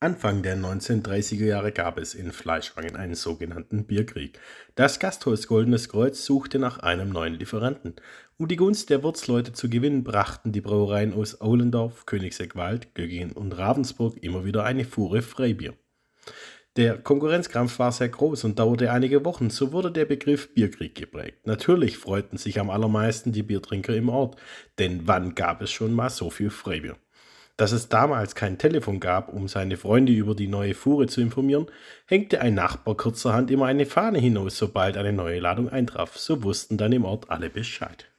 Anfang der 1930er Jahre gab es in Fleischwangen einen sogenannten Bierkrieg. Das Gasthaus Goldenes Kreuz suchte nach einem neuen Lieferanten. Um die Gunst der Wirtsleute zu gewinnen, brachten die Brauereien aus Aulendorf, Königsegg-Wald, Göggingen und Ravensburg immer wieder eine Fuhre Freibier. Der Konkurrenzkampf war sehr groß und dauerte einige Wochen, so wurde der Begriff Bierkrieg geprägt. Natürlich freuten sich am allermeisten die Biertrinker im Ort, denn wann gab es schon mal so viel Freibier? Dass es damals kein Telefon gab, um seine Freunde über die neue Fuhre zu informieren, hängte ein Nachbar kurzerhand immer eine Fahne hinaus, sobald eine neue Ladung eintraf. So wussten dann im Ort alle Bescheid.